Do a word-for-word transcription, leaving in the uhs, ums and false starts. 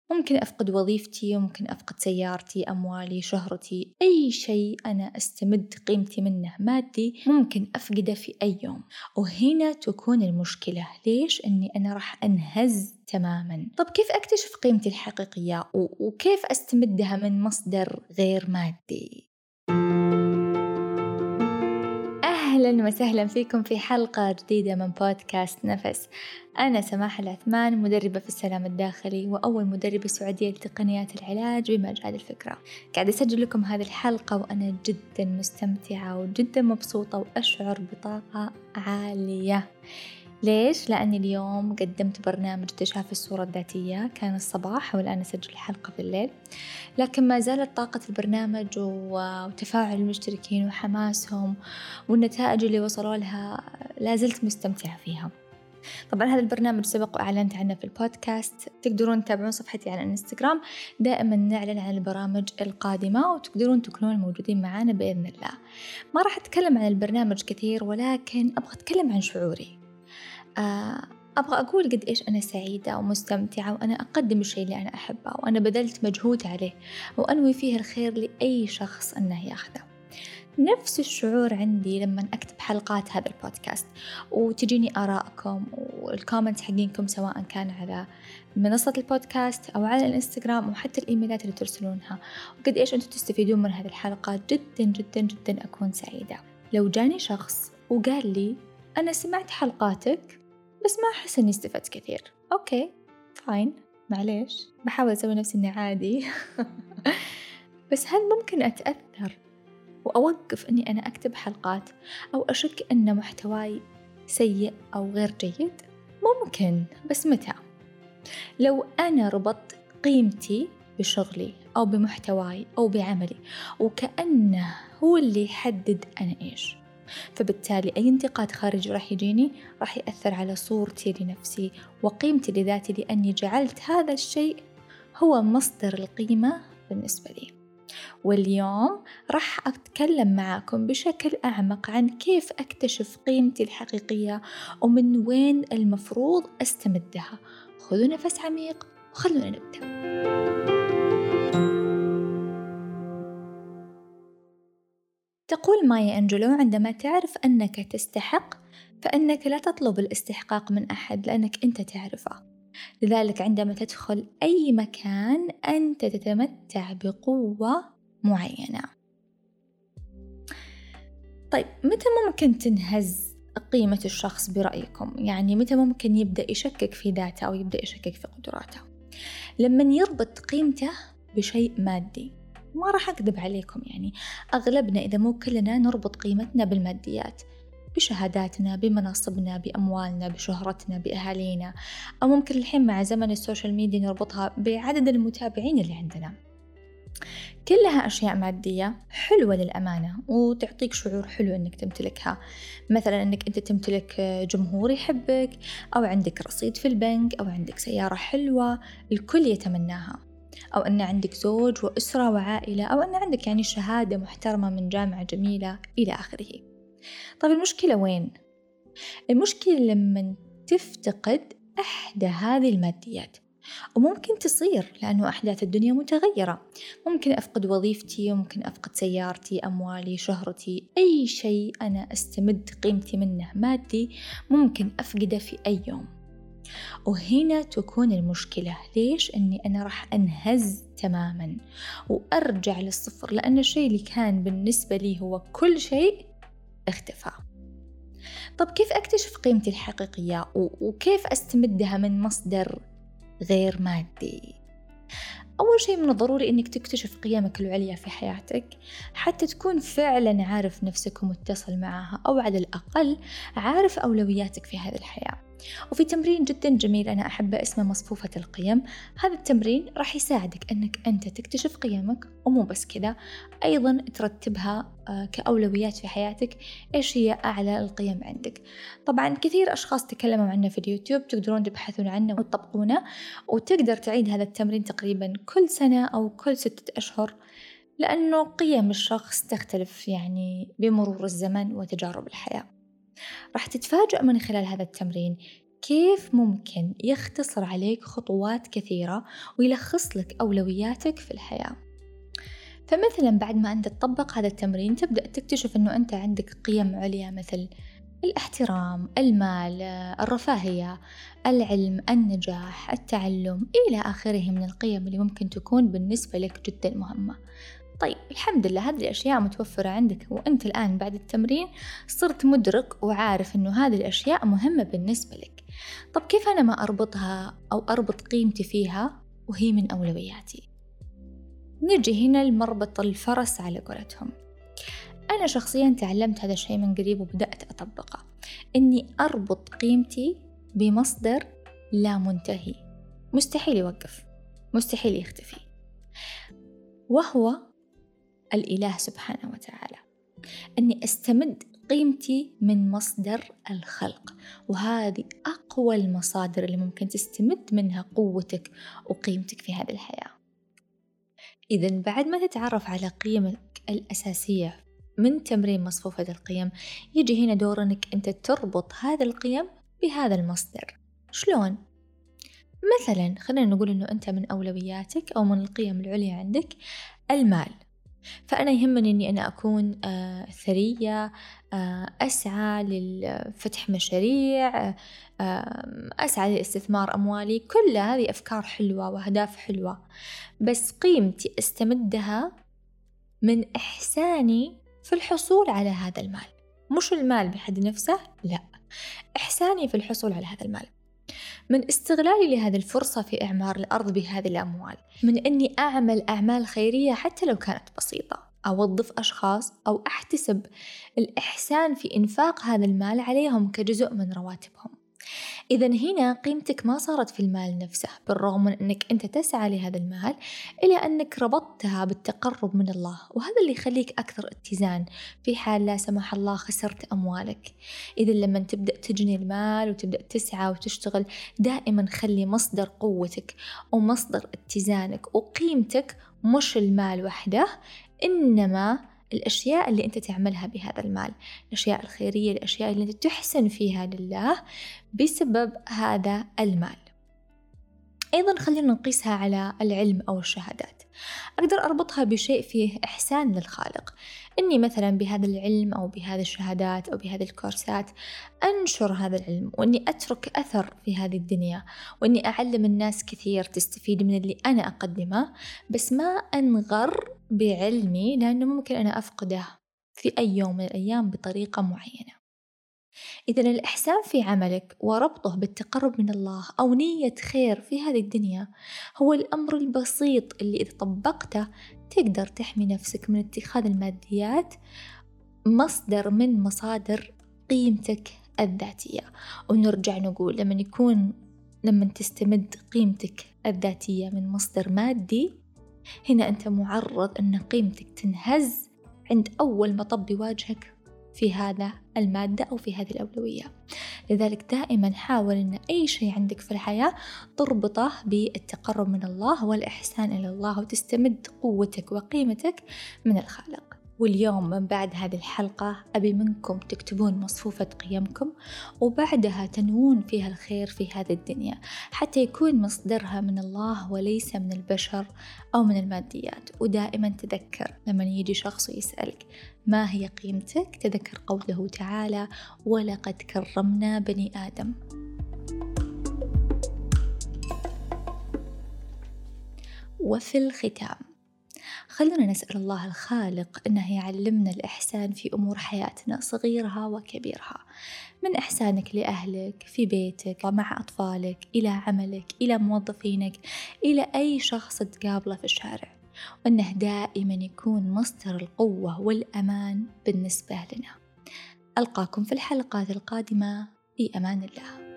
ممكن أفقد وظيفتي، ممكن أفقد سيارتي، أموالي، شهرتي، أي شيء أنا أستمد قيمتي منه مادي ممكن أفقده في أي يوم. وهنا تكون المشكلة، ليش؟ أني أنا راح أنهز تماماً. طب كيف أكتشف قيمتي الحقيقية وكيف أستمدها من مصدر غير مادي؟ أهلاً وسهلاً فيكم في حلقة جديدة من بودكاست نفس. أنا سماح العثمان، مدربة في السلام الداخلي وأول مدربة سعودية لتقنيات العلاج بمجال الفكرة. قاعدة أسجل لكم هذه الحلقة وأنا جداً مستمتعة وجداً مبسوطة وأشعر بطاقة عالية. ليش؟ لأني اليوم قدمت برنامج اكتشاف الصورة الذاتية، كان الصباح والآن أسجل الحلقة في الليل، لكن ما زالت طاقة البرنامج وتفاعل المشتركين وحماسهم والنتائج اللي وصلوا لها لازلت مستمتعة فيها. طبعا هذا البرنامج سبق وأعلنت عنه في البودكاست، تقدرون تتابعون صفحتي على الانستغرام، دائما نعلن عن البرامج القادمة وتقدرون تكونون موجودين معنا بإذن الله. ما راح أتكلم عن البرنامج كثير، ولكن أبغى أتكلم عن شعوري. أبغى أقول قد إيش أنا سعيدة ومستمتعة وأنا أقدم الشيء اللي أنا أحبه وأنا بذلت مجهود عليه وأنوي فيه الخير لأي شخص أنه يأخذه. نفس الشعور عندي لما أكتب حلقات هذا البودكاست وتجيني آراءكم والكومنت حقينكم، سواء كان على منصة البودكاست أو على الإنستغرام وحتى الإيميلات اللي ترسلونها، وقد إيش أنتم تستفيدون من هذه الحلقات. جدا جدا جدا أكون سعيدة لو جاني شخص وقال لي أنا سمعت حلقاتك بس ما أحس أني استفدت كثير. أوكي فاين، معليش، بحاول أسوي نفسي أني عادي بس هل ممكن أتأثر وأوقف أني أنا أكتب حلقات أو أشك أن محتواي سيء أو غير جيد؟ ممكن، بس متى؟ لو أنا ربطت قيمتي بشغلي أو بمحتواي أو بعملي وكأنه هو اللي يحدد أنا إيش، فبالتالي أي انتقاد خارجي راح يجيني راح يأثر على صورتي لنفسي وقيمتي لذاتي، لأني جعلت هذا الشيء هو مصدر القيمة بالنسبة لي. واليوم راح أتكلم معاكم بشكل أعمق عن كيف أكتشف قيمتي الحقيقية ومن وين المفروض أستمدها. خذوا نفس عميق وخلونا نبدأ. تقول مايا أنجلو: عندما تعرف أنك تستحق فإنك لا تطلب الاستحقاق من أحد لأنك أنت تعرفه. لذلك عندما تدخل أي مكان أنت تتمتع بقوة معينة. طيب متى ممكن تنهز قيمة الشخص برأيكم؟ يعني متى ممكن يبدأ يشكك في ذاته أو يبدأ يشكك في قدراته؟ لمن يربط قيمته بشيء مادي. ما راح أكذب عليكم، يعني أغلبنا إذا مو كلنا نربط قيمتنا بالماديات، بشهاداتنا، بمناصبنا، بأموالنا، بشهرتنا، بأهالينا، أو ممكن الحين مع زمن السوشيال ميديا نربطها بعدد المتابعين اللي عندنا. كلها أشياء مادية حلوة للأمانة وتعطيك شعور حلو أنك تمتلكها، مثلا أنك أنت تمتلك جمهور يحبك، أو عندك رصيد في البنك، أو عندك سيارة حلوة الكل يتمناها، أو أن عندك زوج وأسرة وعائلة، أو أن عندك يعني شهادة محترمة من جامعة جميلة إلى آخره. طيب المشكلة وين؟ المشكلة لما تفتقد إحدى هذه الماديات، وممكن تصير لأنه أحداث الدنيا متغيرة. ممكن أفقد وظيفتي، ممكن أفقد سيارتي، أموالي، شهرتي، أي شيء أنا أستمد قيمتي منه مادي ممكن أفقده في أي يوم. وهنا تكون المشكلة، ليش؟ أني أنا راح أنهز تماماً وأرجع للصفر، لأن الشيء اللي كان بالنسبة لي هو كل شيء اختفى. طب كيف أكتشف قيمتي الحقيقية وكيف أستمدها من مصدر غير مادي؟ أول شيء من الضروري أنك تكتشف قيمك العليا في حياتك حتى تكون فعلا عارف نفسك ومتصل معها، أو على الأقل عارف أولوياتك في هذه الحياة. وفي تمرين جدا جميل أنا أحبه اسمه مصفوفة القيم. هذا التمرين راح يساعدك أنك أنت تكتشف قيمك، ومو بس كذا أيضا ترتبها كأولويات في حياتك. إيش هي أعلى القيم عندك؟ طبعا كثير أشخاص تكلموا عنه في اليوتيوب، تقدرون تبحثون عنه وتطبقونه، وتقدر تعيد هذا التمرين تقريبا كل سنة أو كل ستة أشهر، لأنه قيم الشخص تختلف يعني بمرور الزمن وتجارب الحياة. راح تتفاجأ من خلال هذا التمرين كيف ممكن يختصر عليك خطوات كثيرة ويلخص لك أولوياتك في الحياة. فمثلا بعد ما أنت تطبق هذا التمرين تبدأ تكتشف أنه أنت عندك قيم عليا مثل الاحترام، المال، الرفاهية، العلم، النجاح، التعلم إلى آخره من القيم اللي ممكن تكون بالنسبة لك جدا مهمة. طيب الحمد لله هذه الأشياء متوفرة عندك، وأنت الآن بعد التمرين صرت مدرك وعارف أنه هذه الأشياء مهمة بالنسبة لك. طب كيف أنا ما أربطها أو أربط قيمتي فيها وهي من أولوياتي؟ نجي هنا لمربط الفرس على قولتهم. أنا شخصياً تعلمت هذا الشيء من قريب وبدأت أطبقه، إني أربط قيمتي بمصدر لا منتهي مستحيل يوقف، مستحيل يختفي، وهو الإله سبحانه وتعالى. أني أستمد قيمتي من مصدر الخلق، وهذه أقوى المصادر اللي ممكن تستمد منها قوتك وقيمتك في هذه الحياة. إذن بعد ما تتعرف على قيمك الأساسية من تمرين مصفوفة القيم، يجي هنا دور أنك أنت تربط هذا القيم بهذا المصدر. شلون؟ مثلا خلينا نقول أنه أنت من أولوياتك أو من القيم العليا عندك المال، فأنا يهمني أني أنا أكون آه ثرية، آه أسعى لفتح مشاريع، آه أسعى لاستثمار أموالي. كل هذه أفكار حلوة وأهداف حلوة، بس قيمتي أستمدها من إحساني في الحصول على هذا المال، مش المال بحد نفسه، لا، إحساني في الحصول على هذا المال، من استغلالي لهذه الفرصة في إعمار الأرض بهذه الأموال، من أني أعمل أعمال خيرية حتى لو كانت بسيطة، أوظف أشخاص أو أحتسب الإحسان في إنفاق هذا المال عليهم كجزء من رواتبهم. إذن هنا قيمتك ما صارت في المال نفسه، بالرغم من أنك أنت تسعى لهذا المال، إلى أنك ربطتها بالتقرب من الله، وهذا اللي يخليك أكثر اتزان في حال لا سمح الله خسرت أموالك. إذن لما تبدأ تجني المال وتبدأ تسعى وتشتغل، دائما خلي مصدر قوتك ومصدر اتزانك وقيمتك مش المال وحده، إنما الأشياء اللي أنت تعملها بهذا المال، الأشياء الخيرية، الأشياء اللي أنت تحسن فيها لله بسبب هذا المال. أيضا خلينا نقيسها على العلم أو الشهادات. أقدر أربطها بشيء فيه إحسان للخالق، إني مثلا بهذا العلم أو بهذه الشهادات أو بهذه الكورسات أنشر هذا العلم، وإني أترك أثر في هذه الدنيا، وإني أعلم الناس كثير تستفيد من اللي أنا أقدمه، بس ما أنغر بعلمي لأنه ممكن أنا أفقده في أي يوم من الأيام بطريقة معينة. إذن الإحسان في عملك وربطه بالتقرب من الله أو نية خير في هذه الدنيا هو الأمر البسيط اللي إذا طبقته تقدر تحمي نفسك من اتخاذ الماديات مصدر من مصادر قيمتك الذاتية. ونرجع نقول لما يكون لما تستمد قيمتك الذاتية من مصدر مادي، هنا أنت معرض أن قيمتك تنهز عند أول مطب يواجهك في هذا المادة أو في هذه الأولوية. لذلك دائما حاول أن أي شيء عندك في الحياة تربطه بالتقرب من الله والإحسان إلى الله، وتستمد قوتك وقيمتك من الخالق. واليوم من بعد هذه الحلقة أبي منكم تكتبون مصفوفة قيمكم، وبعدها تنوون فيها الخير في هذه الدنيا حتى يكون مصدرها من الله وليس من البشر أو من الماديات. ودائما تذكر لما يجي شخص يسألك ما هي قيمتك، تذكر قوله تعالى: ولقد كرمنا بني آدم. وفي الختام خلونا نسأل الله الخالق أنه يعلمنا الإحسان في أمور حياتنا صغيرها وكبيرها، من إحسانك لأهلك في بيتك ومع أطفالك، إلى عملك، إلى موظفينك، إلى أي شخص تقابله في الشارع، وأنه دائما يكون مصدر القوة والأمان بالنسبة لنا. ألقاكم في الحلقات القادمة، في أمان الله.